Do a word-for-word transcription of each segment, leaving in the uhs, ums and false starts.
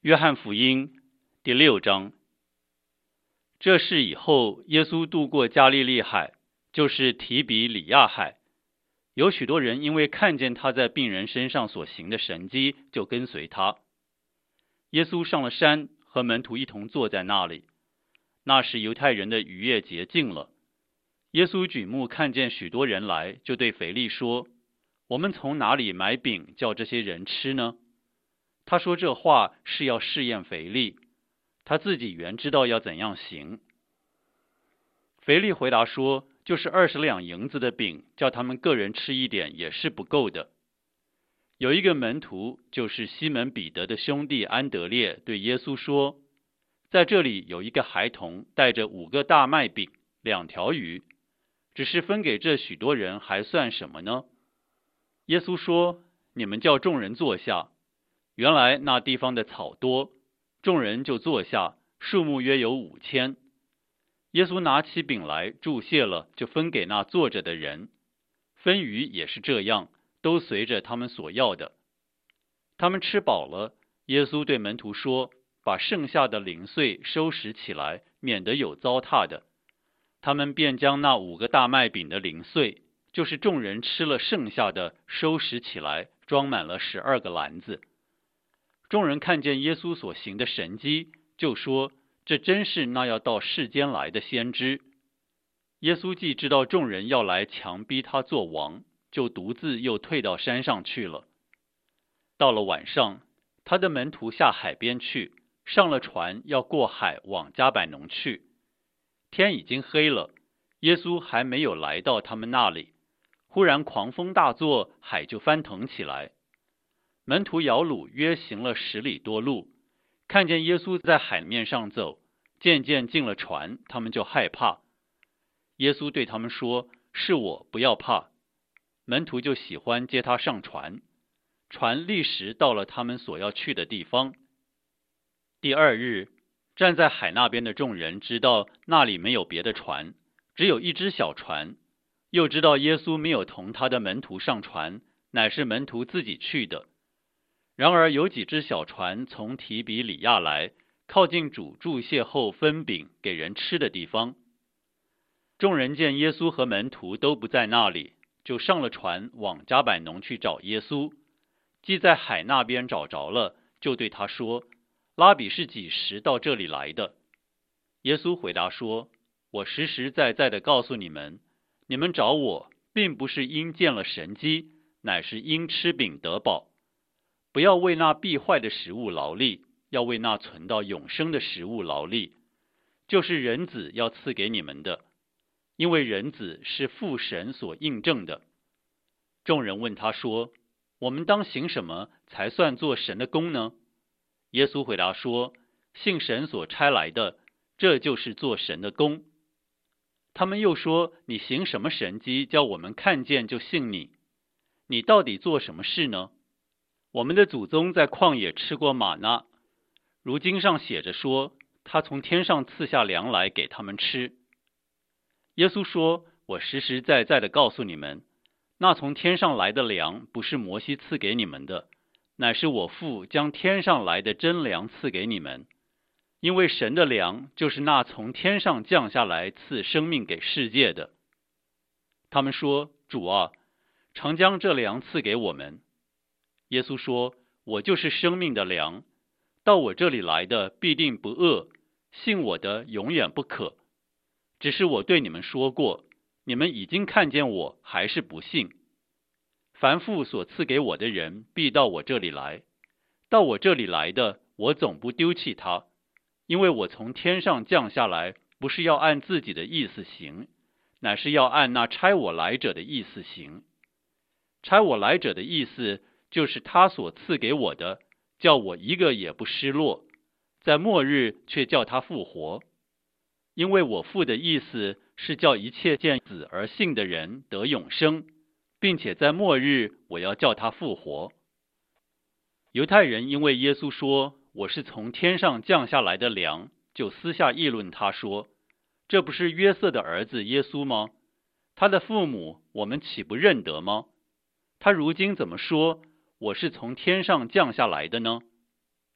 约翰福音第六章。这事以后，耶稣渡过加利利海，就是提比里亚海。有许多人因为看见他在病人身上所行的神迹，就跟随他。耶稣上了山，和门徒一同坐在那里。那时犹太人的逾越节近了。耶稣举目看见许多人来，就对腓力说：我们从哪里买饼叫这些人吃呢？他说这话是要试验腓力，他自己原知道要怎样行。腓力回答说：就是二十两银子的饼，叫他们个人吃一点也是不够的。有一个门徒，就是西门彼得的兄弟安德烈，对耶稣说：在这里有一个孩童带着五个大麦饼，两条鱼，只是分给这许多人，还算什么呢？耶稣说：你们叫众人坐下。原来那地方的草多，众人就坐下，数目约有五千。耶稣拿起饼来，祝谢了，就分给那坐着的人。分鱼也是这样，都随着他们所要的。他们吃饱了，耶稣对门徒说：把剩下的零碎收拾起来，免得有糟蹋的。他们便将那五个大麦饼的零碎，就是众人吃了剩下的，收拾起来，装满了十二个篮子。众人看见耶稣所行的神迹，就说：这真是那要到世间来的先知。耶稣既知道众人要来强逼他做王，就独自又退到山上去了。到了晚上，他的门徒下海边去，上了船，要过海往迦百农去。天已经黑了，耶稣还没有来到他们那里，忽然狂风大作，海就翻腾起来。门徒摇橹约行了十里多路，看见耶稣在海面上走，渐渐进了船，他们就害怕。耶稣对他们说：是我，不要怕。门徒就喜欢接他上船，船立时到了他们所要去的地方。第二日，站在海那边的众人知道那里没有别的船，只有一只小船，又知道耶稣没有同他的门徒上船，乃是门徒自己去的。然而有几只小船从提比里亚来，靠近主祝谢后分饼给人吃的地方。众人见耶稣和门徒都不在那里，就上了船往迦百农去找耶稣。既在海那边找着了，就对他说：拉比是几时到这里来的？耶稣回答说：我实实在在的告诉你们，你们找我，并不是因见了神迹，乃是因吃饼得饱。不要为那必坏的食物劳力，要为那存到永生的食物劳力，就是人子要赐给你们的，因为人子是父神所印证的。众人问他说：我们当行什么才算做神的工呢？耶稣回答说：信神所差来的，这就是做神的工。他们又说：你行什么神迹，叫我们看见就信你？你到底做什么事呢？我们的祖宗在旷野吃过玛纳，如经上写着说，他从天上赐下粮来给他们吃。耶稣说：我实实在在的告诉你们，那从天上来的粮不是摩西赐给你们的，乃是我父将天上来的真粮赐给你们。因为神的粮就是那从天上降下来赐生命给世界的。他们说：主啊，常将这粮赐给我们。耶稣说：我就是生命的粮，到我这里来的必定不饿，信我的永远不渴。只是我对你们说过，你们已经看见我，还是不信。凡父所赐给我的人，必到我这里来。到我这里来的，我总不丢弃他，因为我从天上降下来，不是要按自己的意思行，乃是要按那差我来者的意思行。差我来者的意思，就是他所赐给我的，叫我一个也不失落，在末日却叫他复活。因为我父的意思是叫一切见子而信的人得永生，并且在末日我要叫他复活。犹太人因为耶稣说我是从天上降下来的粮，就私下议论他说：这不是约瑟的儿子耶稣吗？他的父母我们岂不认得吗？他如今怎么说我是从天上降下来的呢？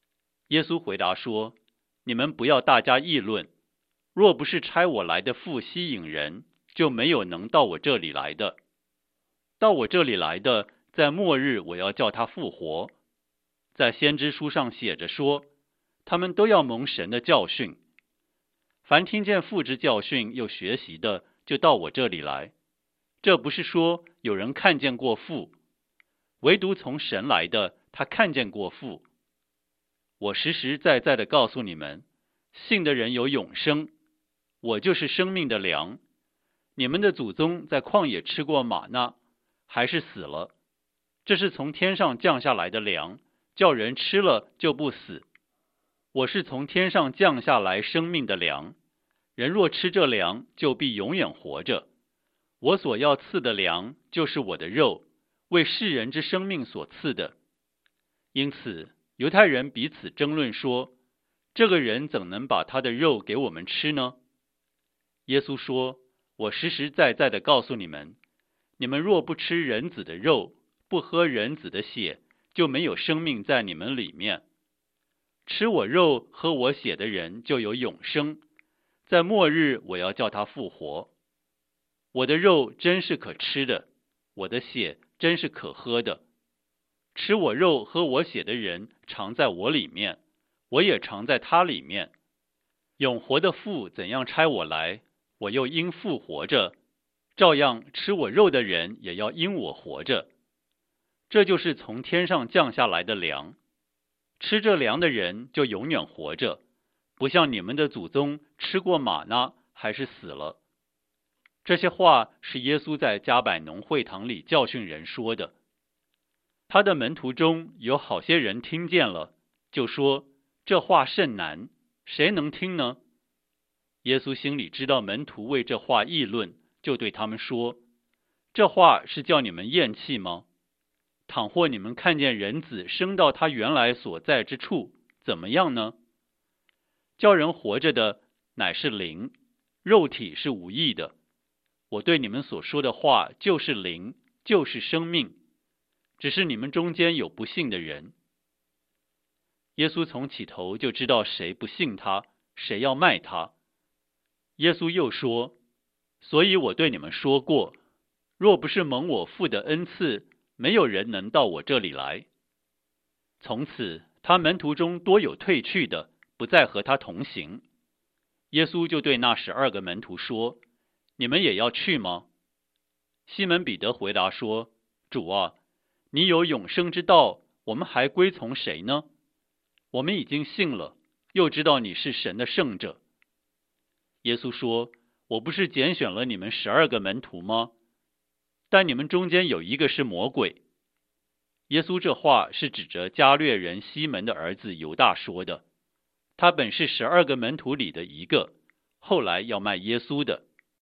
耶稣回答说：你们不要大家议论，若不是差我来的父吸引人，就没有能到我这里来的。到我这里来的，在末日我要叫他复活。在先知书上写着说，他们都要蒙神的教训。凡听见父之教训又学习的，就到我这里来。这不是说有人看见过父，唯独从神来的，他看见过父。我实实在在的告诉你们，信的人有永生，我就是生命的粮。你们的祖宗在旷野吃过玛纳，还是死了。这是从天上降下来的粮，叫人吃了就不死。我是从天上降下来生命的粮，人若吃这粮，就必永远活着。我所要赐的粮，就是我的肉，为世人之生命所赐的。因此，犹太人彼此争论说，这个人怎能把他的肉给我们吃呢？耶稣说，我实实在在的告诉你们，你们若不吃人子的肉，不喝人子的血，就没有生命在你们里面。吃我肉喝我血的人就有永生，在末日我要叫他复活。我的肉真是可吃的，我的血真是可喝的。吃我肉喝我血的人常在我里面，我也常在他里面。永活的父怎样差我来，我又因父活着，照样吃我肉的人也要因我活着。这就是从天上降下来的粮，吃这粮的人就永远活着，不像你们的祖宗吃过玛纳还是死了。这些话是耶稣在加百农会堂里教训人说的。他的门徒中有好些人听见了，就说，这话甚难，谁能听呢？耶稣心里知道门徒为这话议论，就对他们说，这话是叫你们厌弃吗？倘或你们看见人子升到他原来所在之处，怎么样呢？叫人活着的乃是灵，肉体是无益的。我对你们所说的话就是灵，就是生命，只是你们中间有不信的人。耶稣从起头就知道谁不信他，谁要卖他。耶稣又说，所以我对你们说过，若不是蒙我父的恩赐，没有人能到我这里来。从此，他门徒中多有退去的，不再和他同行。耶稣就对那十二个门徒说，你们也要去吗？西门彼得回答说，主啊，你有永生之道，我们还归从谁呢？我们已经信了，又知道你是神的圣者。耶稣说，我不是拣选了你们十二个门徒吗？但你们中间有一个是魔鬼。耶稣这话是指着加略人西门的儿子犹大说的，他本是十二个门徒里的一个，后来要卖耶稣的。